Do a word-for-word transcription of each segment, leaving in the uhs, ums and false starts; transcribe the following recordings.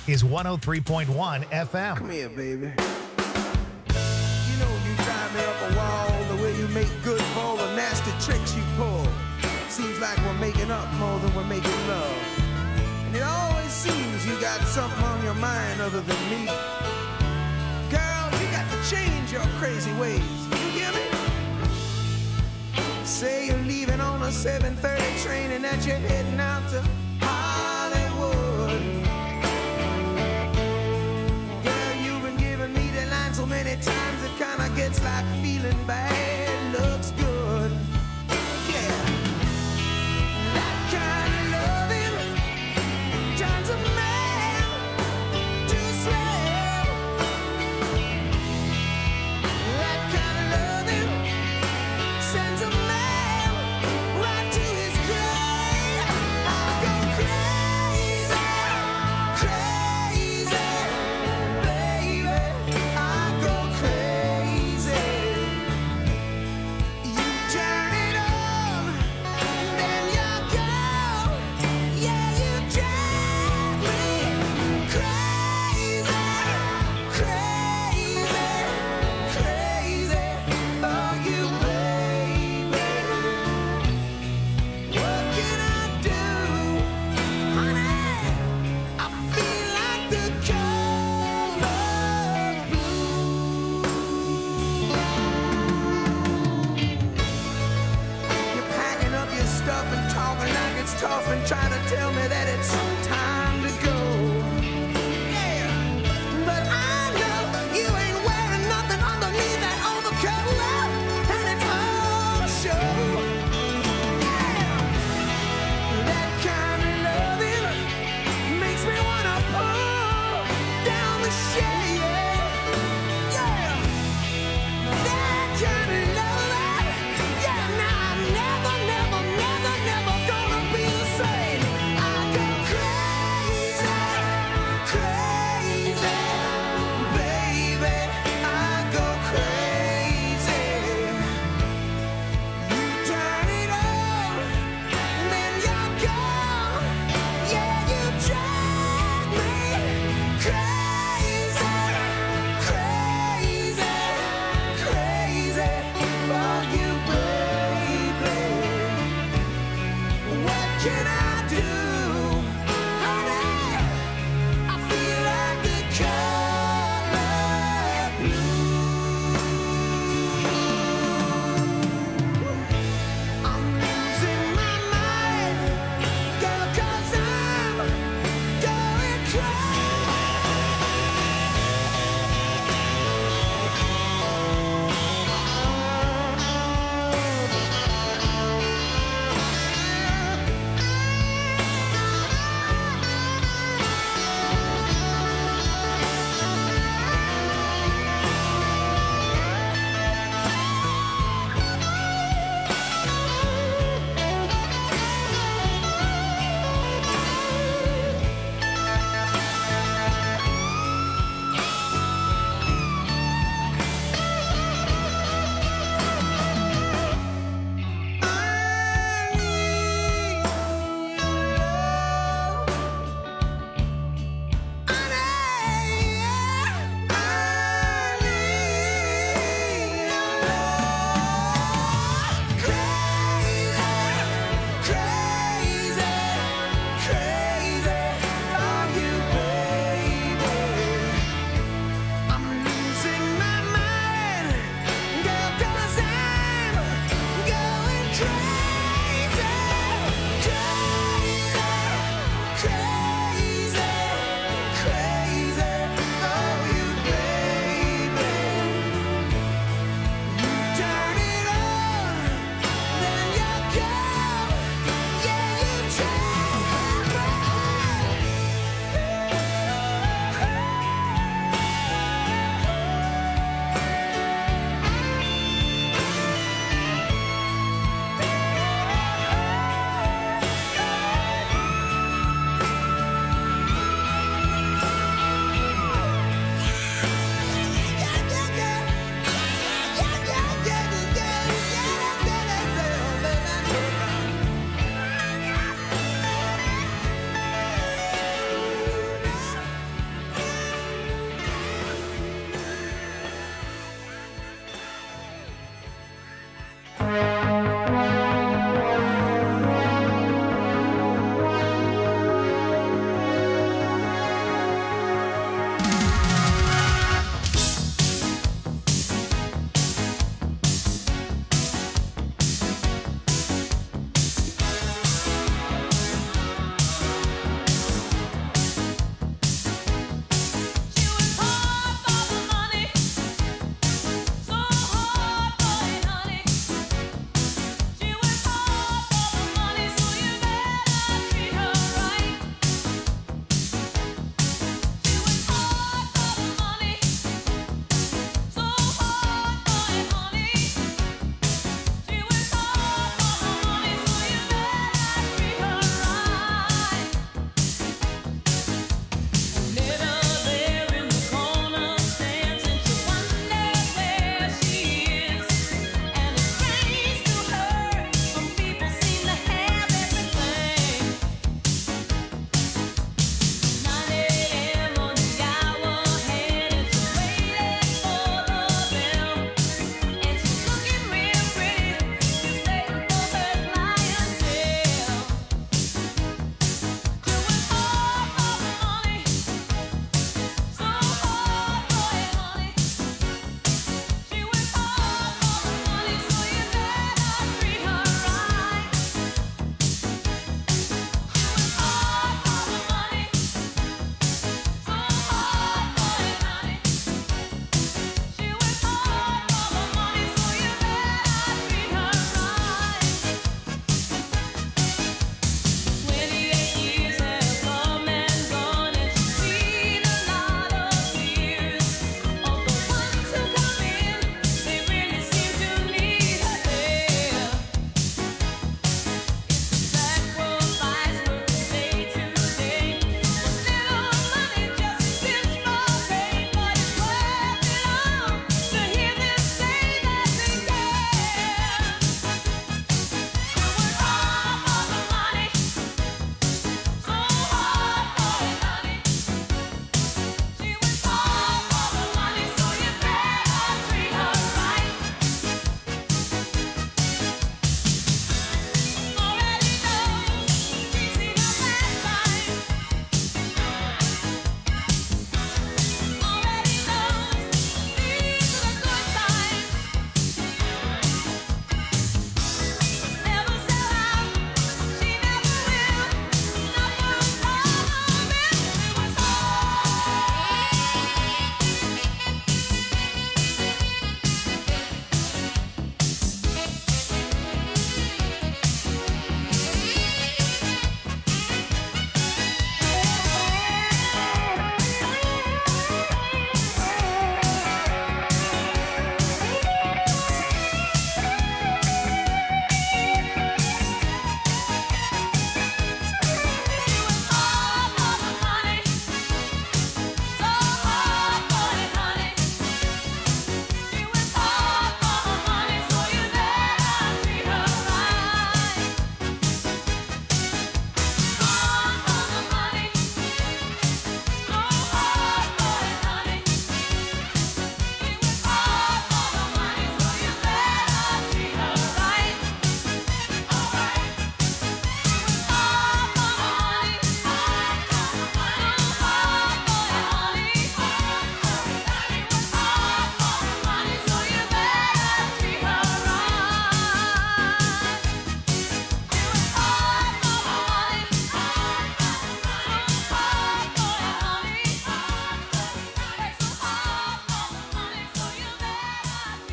This is one oh three point one F M. Come here, baby. You know you drive me up a wall, the way you make good for all the nasty tricks you pull. Seems like we're making up more than we're making love. And it always seems you got something on your mind other than me. Girl, you got to change your crazy ways. You hear me? Say you're leaving on a seven thirty train and that you're heading out to Hollywood. Girl, you've been giving me the line so many times it kinda gets like feeling bad looks good. Yeah. That kind of loving turns a man to a slave. That kind of loving sends a man right to his grave. I'm gonna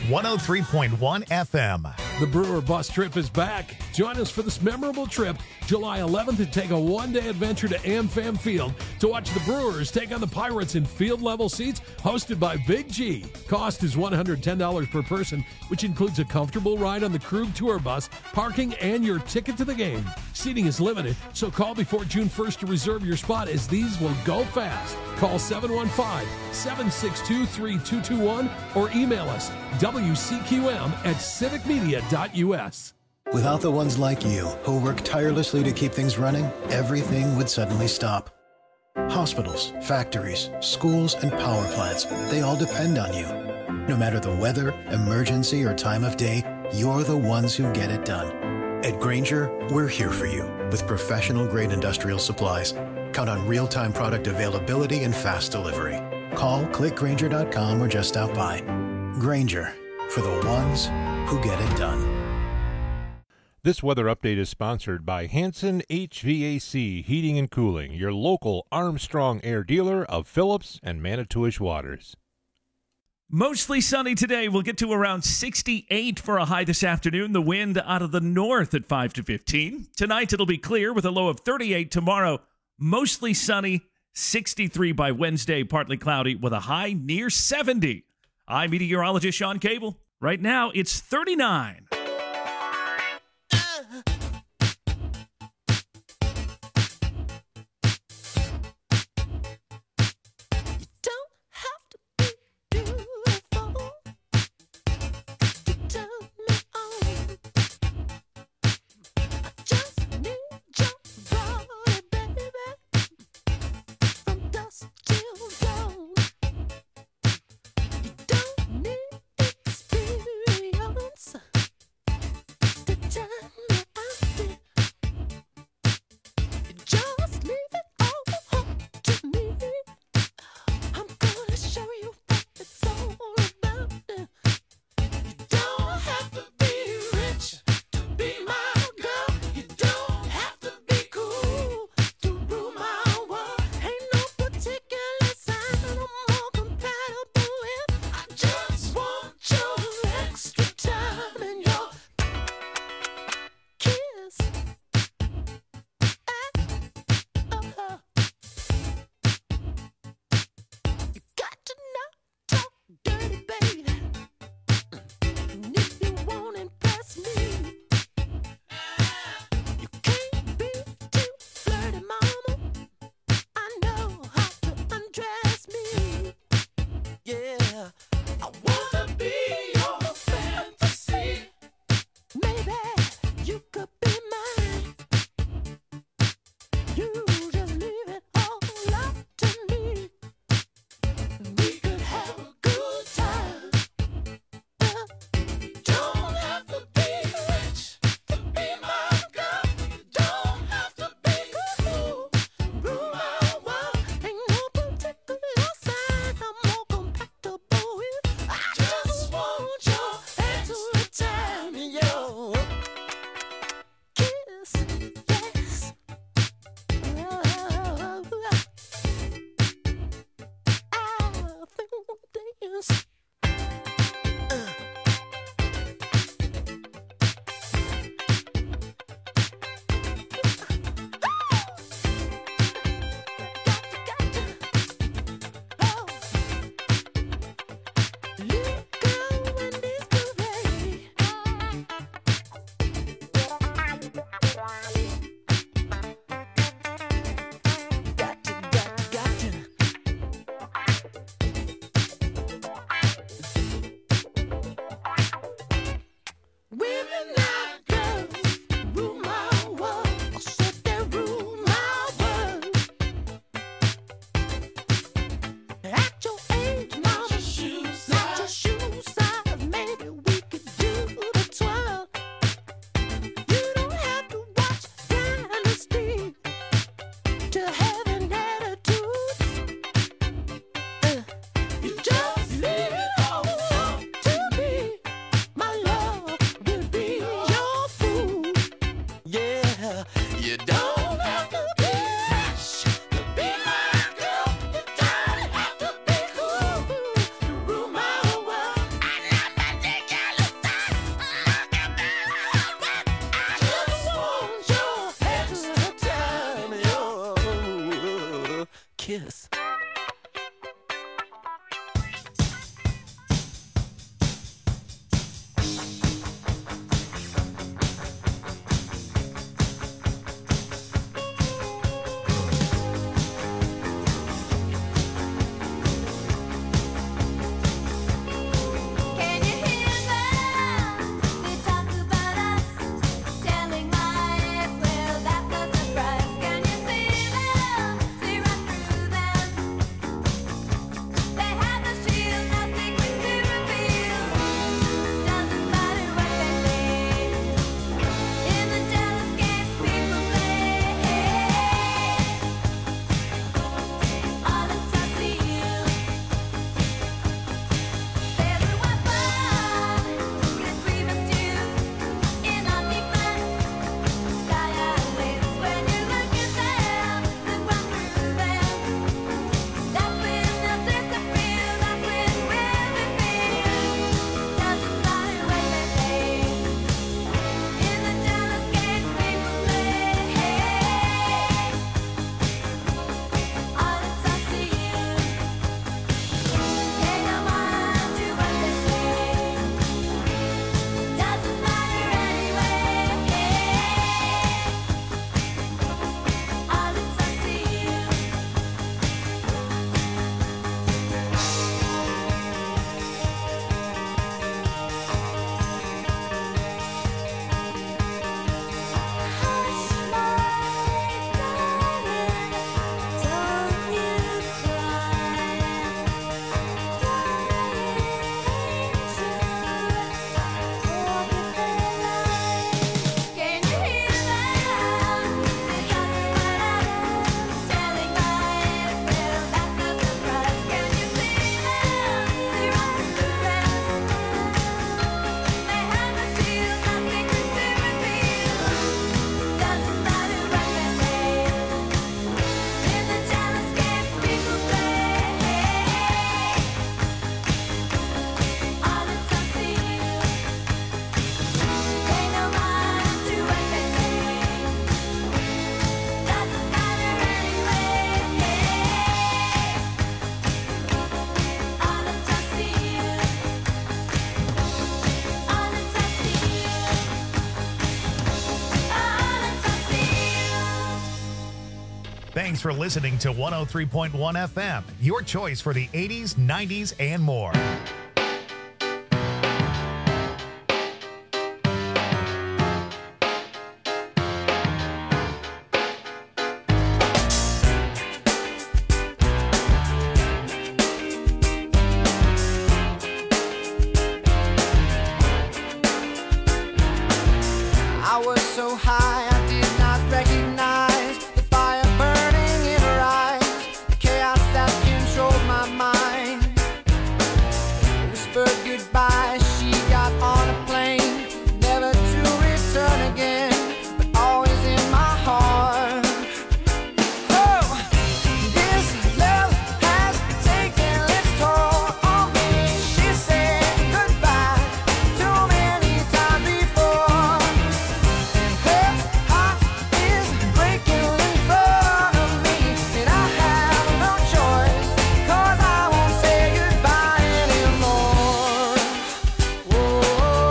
one oh three point one F M. The Brewer Bus Trip is back. Join us for this memorable trip July eleventh and take a one-day adventure to AmFam Field to watch the Brewers take on the Pirates in field-level seats hosted by Big G. Cost is one hundred ten dollars per person, which includes a comfortable ride on the Krug Tour Bus, parking, and your ticket to the game. Seating is limited, so call before June first to reserve your spot as these will go fast. Call seven one five, seven six two, three two two one or email us W C Q M at civic media dot U S. Without the ones like you, who work tirelessly to keep things running, everything would suddenly stop. Hospitals, factories, schools, and power plants, they all depend on you. No matter the weather, emergency, or time of day, you're the ones who get it done. At Grainger, we're here for you with professional-grade industrial supplies. Count on real-time product availability and fast delivery. Call, click Grainger dot com, or just stop by. Grainger, for the ones who get it done. This weather update is sponsored by Hanson H V A C Heating and Cooling, your local Armstrong Air dealer of Phillips and Manitowish Waters. Mostly sunny today. We'll get to around sixty-eight for a high this afternoon. The wind out of the north at five to fifteen. Tonight it'll be clear with a low of thirty-eight. Tomorrow, mostly sunny, sixty-three by Wednesday, partly cloudy with a high near seventy. I'm meteorologist Sean Cable. Right now, it's thirty-nine. Thanks for listening to one oh three point one F M, your choice for the eighties, nineties, and more. I was so high I did not recognize the fire burning in her eyes, the chaos that controlled my mind. Whispered goodbye, she got on a plane, never to return again, but always in my heart. Oh, this love has taken its toll on me. She said goodbye too many times before. Her heart is breaking in front of me, and I have no choice, 'cause I won't say goodbye anymore. Whoa,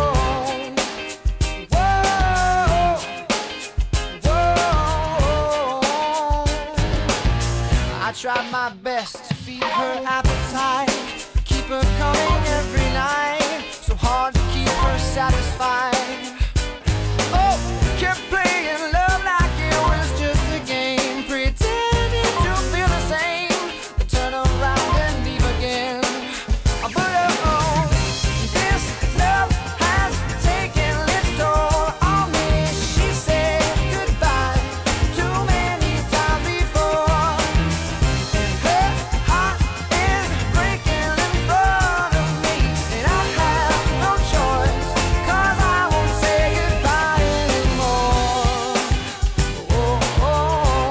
whoa, whoa. I tried my best to feed her appetite, keep her coming every night, so hard to keep her satisfied. Oh, kept playing love like it was just a game, pretending to feel the same, but turn around and leave again. But oh, this love has taken its toll on me. She said goodbye too many times before, and her heart is breaking in front of me, and I have no choice, 'cause I won't say goodbye anymore. Whoa, whoa,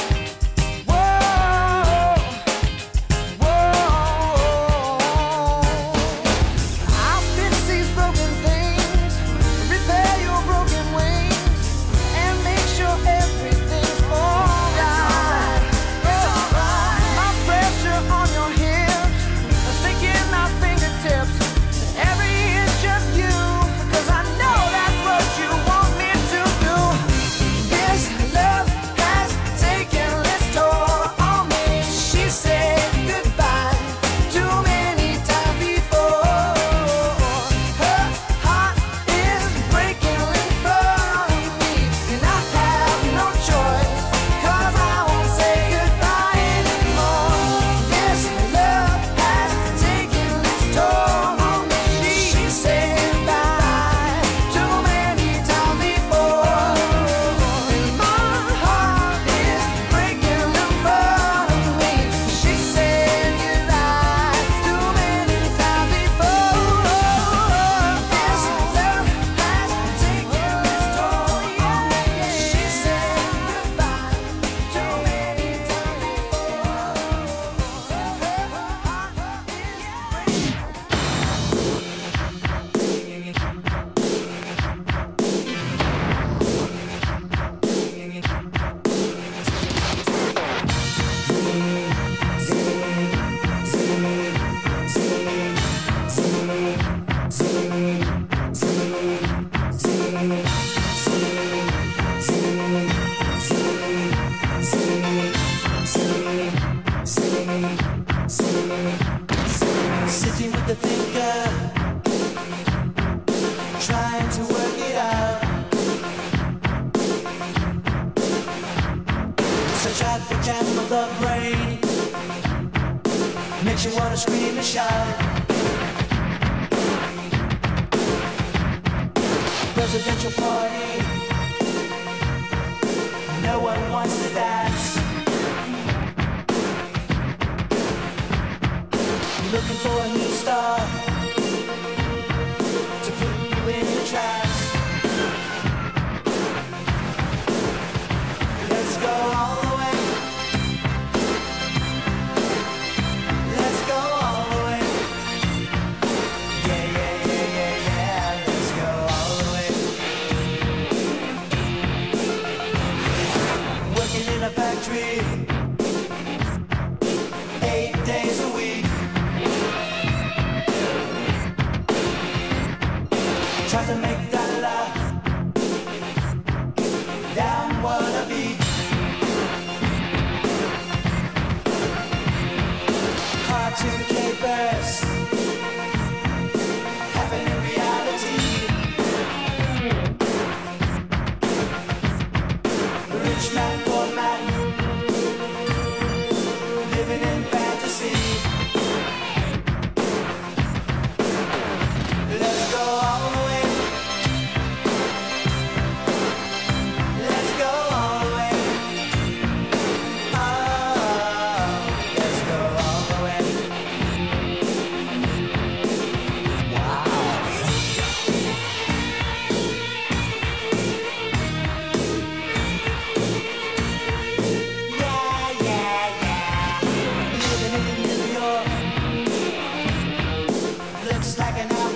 whoa. I'll fix these broken things, repair your broken wings, and make sure everything's alright. It's alright. My pressure on your hips, sinking my fingertips to every inch of you, 'cause I know that's what you want me to do. This love has taken its toll on me. She said goodbye too many times before. Her heart is breaking in front of me, and I have no choice, 'cause I won't say goodbye anymore. This love has taken its toll on me. She said goodbye too many times before, and my heart is breaking in front of me. She said goodbye too many times before. This love has taken its toll on me. She said goodbye too many times before. Her heart is breaking. Sitting with the thinker, trying to work it out. Such traffic jam of the brain makes you wanna scream and shout. Presidential party, no one wants to dance. Looking for a new star to put you in a trance. Let's go all the way. Let's go all the way. Yeah, yeah, yeah, yeah, yeah. Let's go all the way. Working in a factory, eight days a week. Try to make that laugh down wanna be.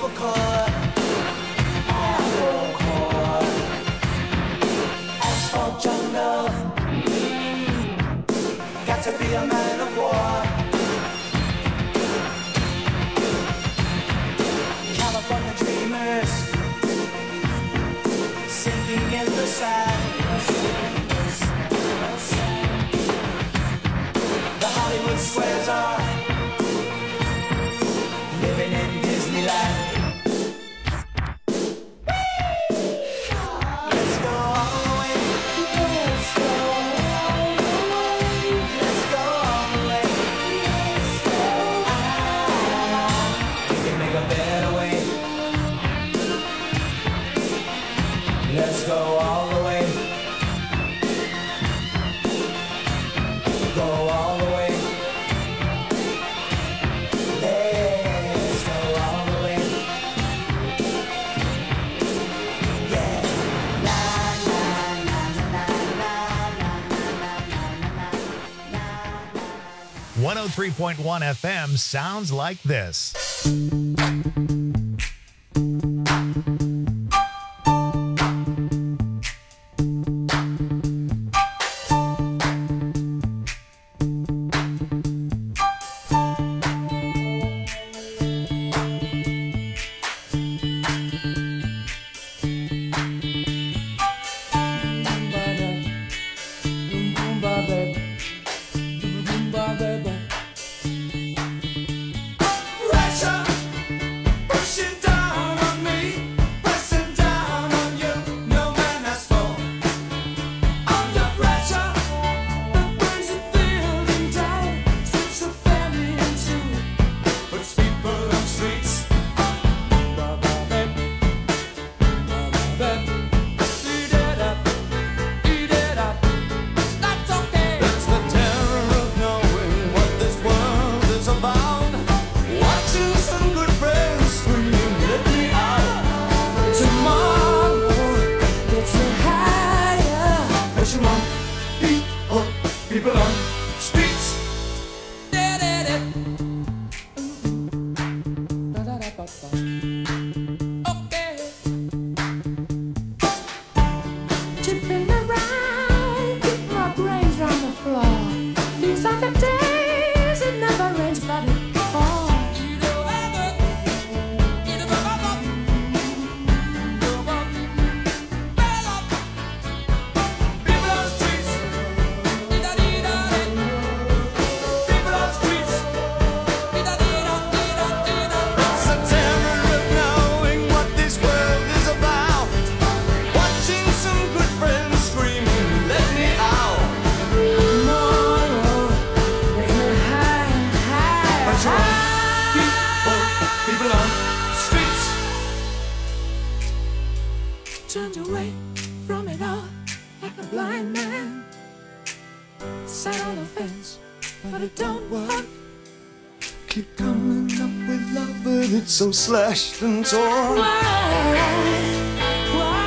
apple core, apple core, asphalt jungle. Got to be a man of war. California dreamers sinking in the sand. The Hollywood squares are living in Disneyland. Let's go all the way. Let's go all the way. Let's go all the way. Ah, we can make a better way. Let's go all the way. Go all the way. Let's go all the way. Yeah. La la la la la la la la. one oh three point one F M sounds like this. Pressure pushing down on me, pressing down on you. No man has fallen under pressure that brings a building down, strips a family in two, puts people on streets. Eat it up, eat it up. That's okay. It's the terror of knowing what this world is about. Watching some good friends screaming, let me out. Tomorrow, it's a higher. Pushing on people, people on streets. Okay. Chipping around, keep my brains round the floor. These are the days it never rains, but it falls. People on streets. People on streets. It's the terror of knowing what this world is about. Watching some good friends screaming, let me out. Tomorrow, it's a high, high, But you're high. people, people on streets. Turned away from it all like a blind man. Sat on the fence, but it don't work. Keep coming up with love, but it's so slashed and torn. Why? Why?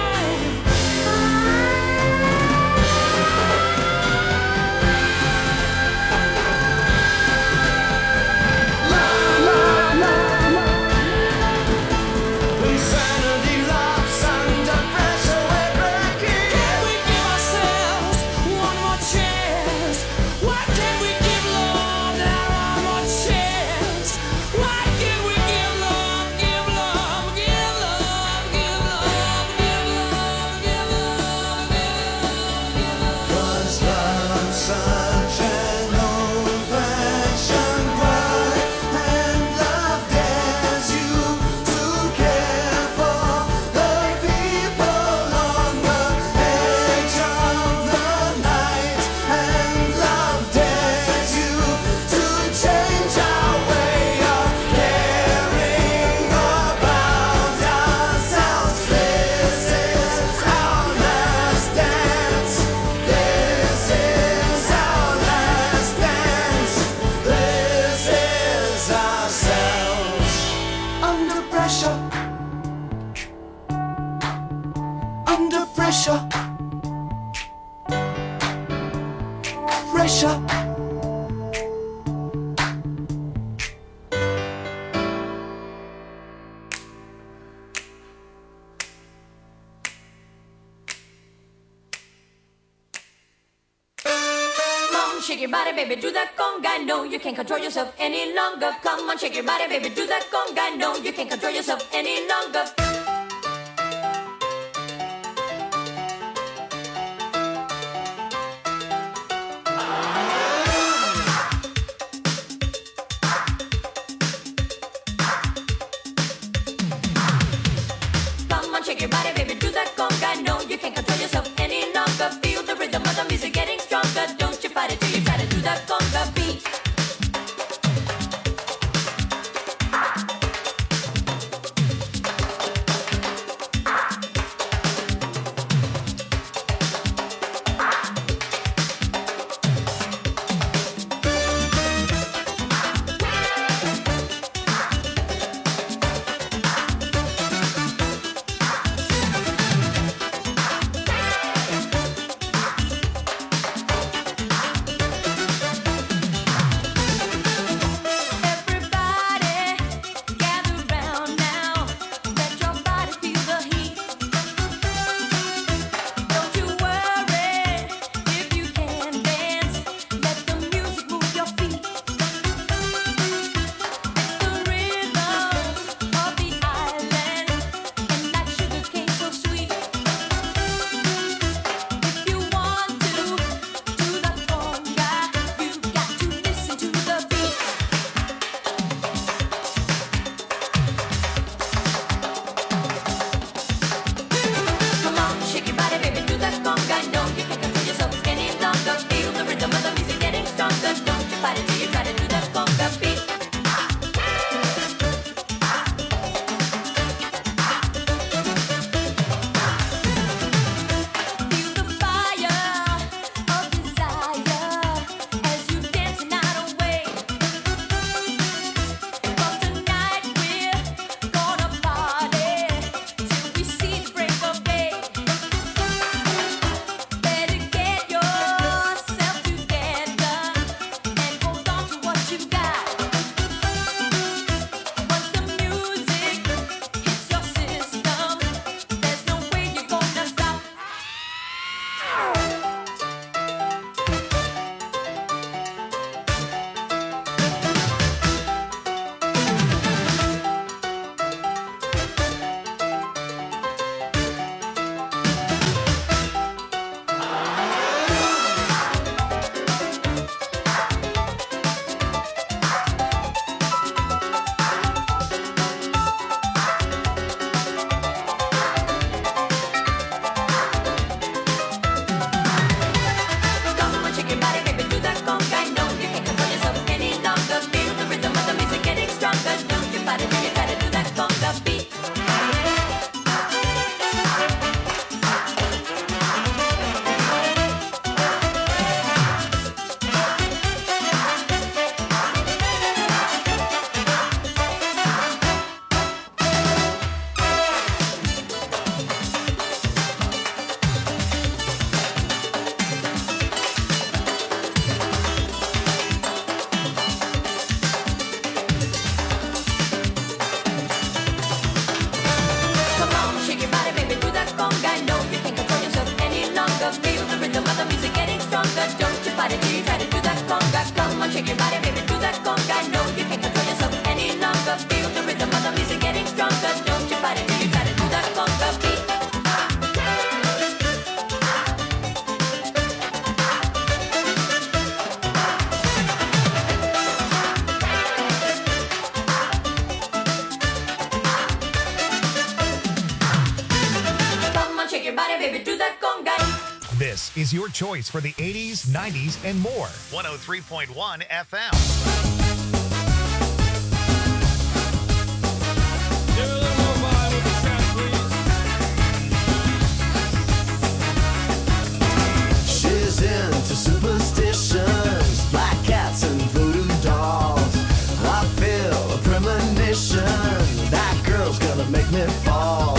Insanity laughs under pressure, we're breaking. Can we give ourselves one more chance? Why can't we give love now one more chance? Why can't we give love, give love, give love, give love, give love, give love, give love? 'Cause love's such an old-fashioned word, and love dares you to care for the people on the edge of the night, and love dares you to change our way of caring about ourselves. This is our last dance. This is our last dance. This is ourselves. Under pressure. Under pressure. Pressure. on, shake your body, baby, do that conga. No, you can't control yourself any longer. Come on, shake your body, baby, do that conga. No, you can't control yourself any longer. Come on, shake your body, baby, do that conga. No, you can't control yourself any longer. Feel the rhythm of the music getting stronger. Don't you fight it till you try to do that conga beat. This is your choice for the eighties, nineties, and more. one oh three point one F M. She's into superstitions, black cats and voodoo dolls. I feel a premonition, that girl's gonna make me fall.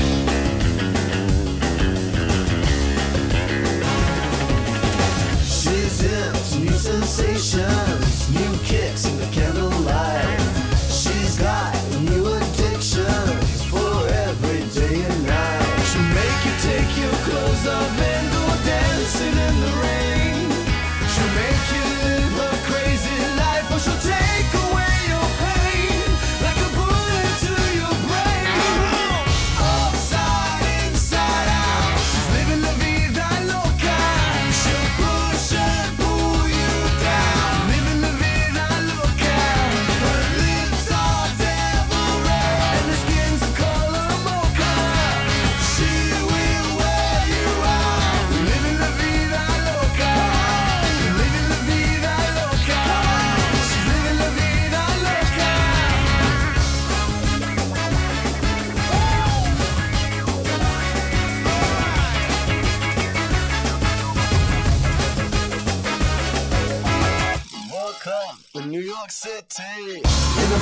She's into new sensations, new kicks in the candlelight. She's got new addictions for every day and night. She'll make you take your clothes off and go dancing in the rain. She'll make you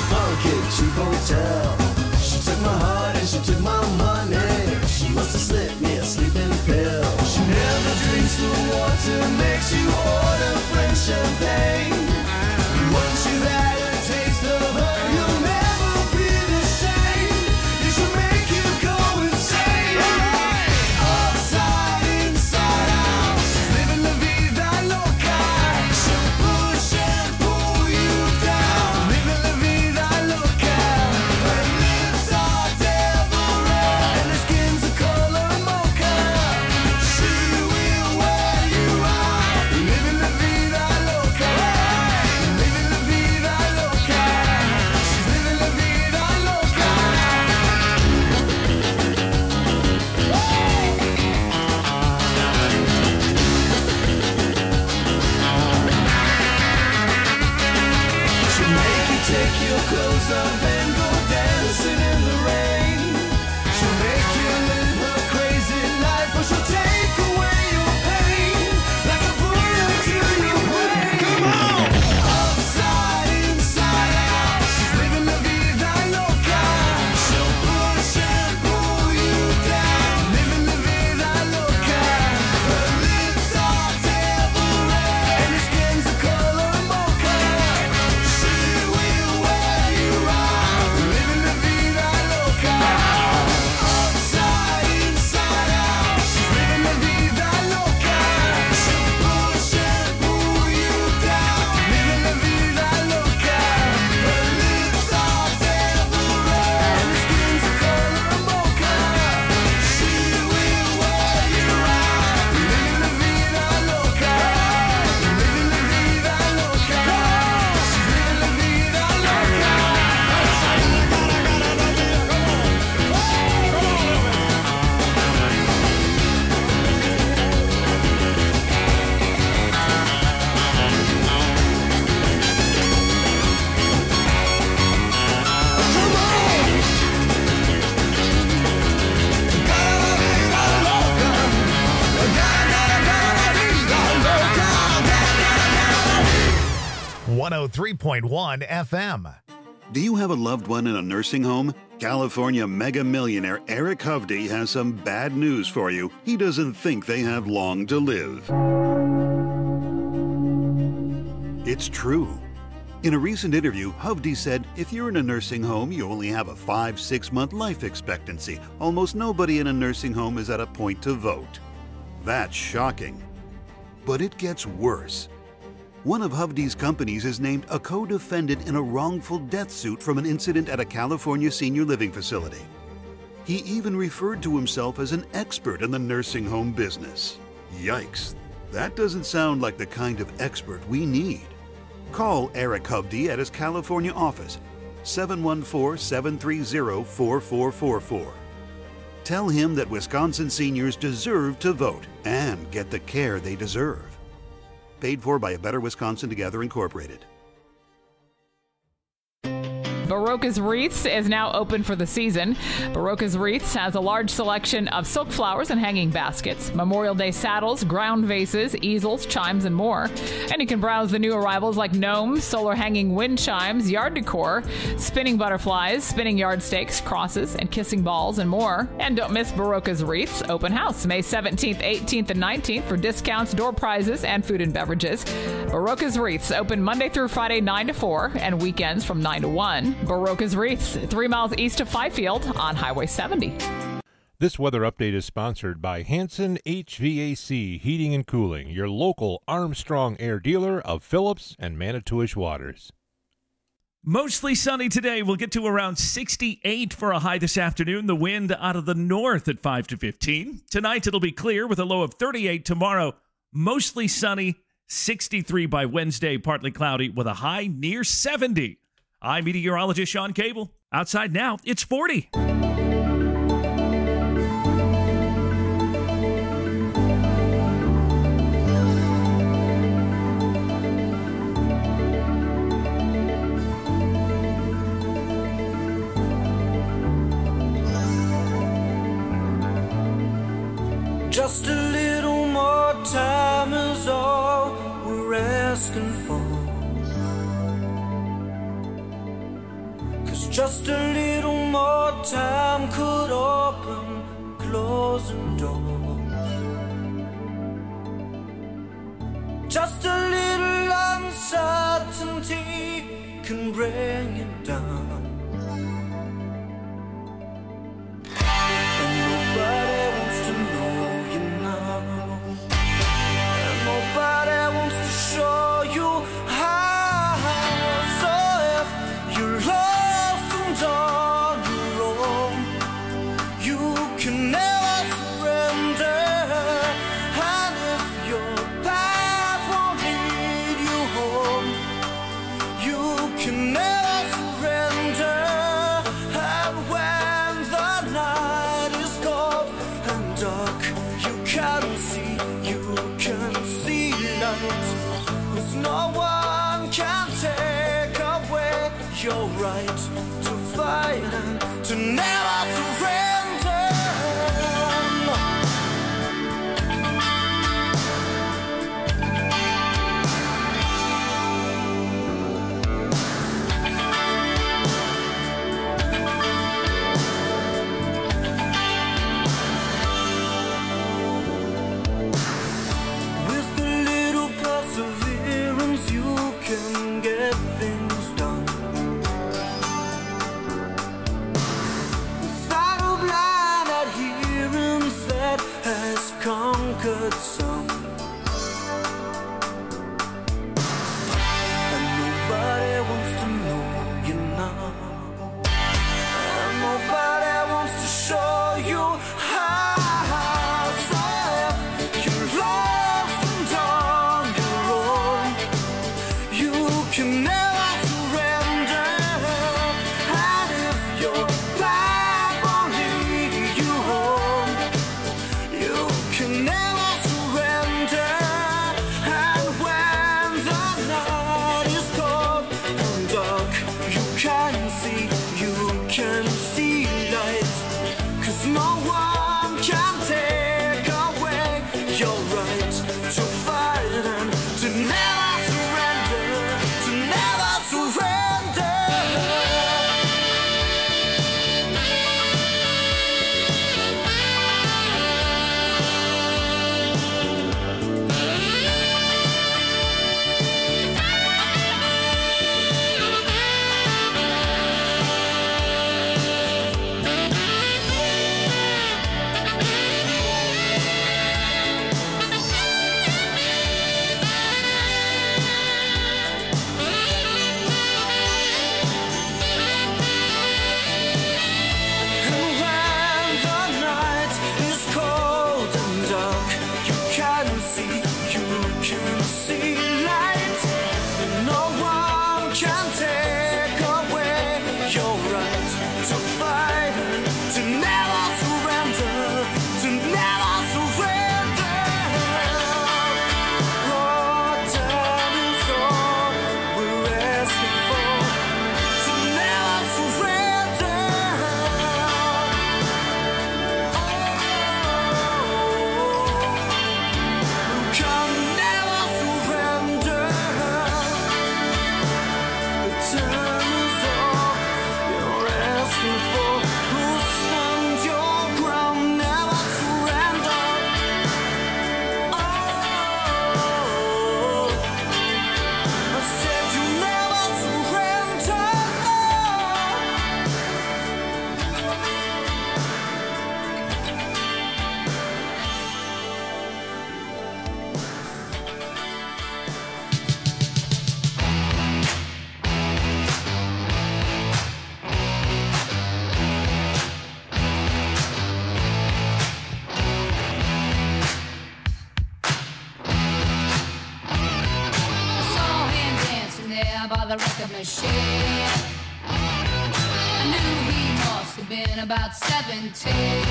funky cheap hotel. She took my heart and she took my money. She must have slipped me a sleeping pill. She never drinks the water, makes you order French champagne. Once you've had a taste of her, you'll never be the same. It should make you go insane. Upside, inside out, she's living la vida loca. She'll push and pull you down. Living la vida loca. Her lips are devil red and her skin's the color mocha. She will wear you out. Living la vida loca. Living la vida loca. She's living la vida loca. She'll make you take your clothes off and go dancing in the rain. She'll make you live her crazy life, or she'll take away your pain like a bullet to your brain. Come on! Upside, inside out, she's living la vida loca. She'll push and pull you down. Living la vida loca. Her lips are devil red and her skin's the color mocha. She will wear you out. Living la vida loca. Upside, inside out, she's living la vida loca. She'll push and pull you down. Living la vida loca. Her lips are devil red and her skin's the color mocha. She will wear you out. Living la vida loca. Living la vida loca. She's living la vida loca. one oh three point one F M. Do you have a loved one in a nursing home? California mega millionaire Eric Hovde has some bad news for you. He doesn't think they have long to live. It's true. In a recent interview, Hovde said, if you're in a nursing home, you only have a five, six month life expectancy. Almost nobody in a nursing home is at a point to vote. That's shocking. But it gets worse. One of Hovde's companies is named a co-defendant in a wrongful death suit from an incident at a California senior living facility. He even referred to himself as an expert in the nursing home business. Yikes, that doesn't sound like the kind of expert we need. Call Eric Hovde at his California office, seven one four, seven three zero, four four four four. Tell him that Wisconsin seniors deserve to vote and get the care they deserve. Paid for by A Better Wisconsin Together Incorporated. Barocas Wreaths is now open for the season. Barocas Wreaths has a large selection of silk flowers and hanging baskets, Memorial Day saddles, ground vases, easels, chimes, and more. And you can browse the new arrivals like gnomes, solar hanging wind chimes, yard decor, spinning butterflies, spinning yard stakes, crosses, and kissing balls, and more. And don't miss Barocas Wreaths open house May seventeenth, eighteenth, and nineteenth for discounts, door prizes, and food and beverages. Barocas Wreaths open Monday through Friday nine to four and weekends from nine to one. Barocas Wreaths, three miles east of Fifield on Highway seventy. This weather update is sponsored by Hanson H V A C Heating and Cooling, your local Armstrong Air dealer of Phillips and Manitowish Waters. Mostly sunny today. We'll get to around sixty-eight for a high this afternoon. The wind out of the north at five to fifteen. Tonight it'll be clear with a low of thirty-eight. Tomorrow, mostly sunny, sixty-three by Wednesday, partly cloudy with a high near seventy. I'm meteorologist Sean Cable. Outside now, it's forty. Just a little more time is all we're asking for. Just a little more time could open closing doors. Just a little uncertainty can bring it down. And nobody wants to know you now. And nobody wants to show you how. So if you're lost and on your own, you can never surrender. And if your path won't lead you home, you can never surrender. And when the night is cold and dark, you can see, you can see light. 'Cause no one can take away your right to fight and to never surrender. With a little perseverance, you can get things done. Without a blind adherence that has conquered some. And nobody wants to know you now. And nobody wants to show you how. So if you're lost and on your own, you can never surrender. And if your path won't lead you home, you can never surrender. And when the night is cold and dark, you can see, you can see light. 'Cause no one can take away your right to fight and to never surrender, to never surrender. And when the night is cold and dark, you can see, you can see light. And no one can take away your right to fight and to never surrender, to never surrender. Oh, time is all we're asking for, to never surrender. You can never surrender. The time is all you're asking for. Oh, stand your ground, never surrender. Oh, I said you never surrender. I saw him dancing there by the record machine. I knew he must have been about seventeen.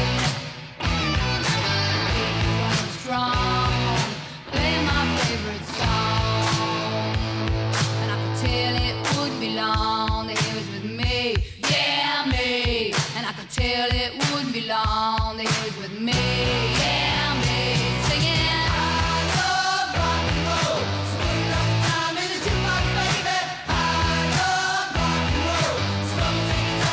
Big front strong, play my favorite song. And I could tell it wouldn't be long that he was with me. Yeah, me. And I could tell it wouldn't be long that he was with me. Yeah, me. Singing, I love rock and roll. Spend enough time in the jukebox, baby. I love rock and roll. So come and take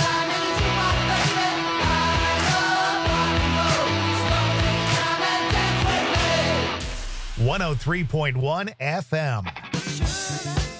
one oh three point one F M.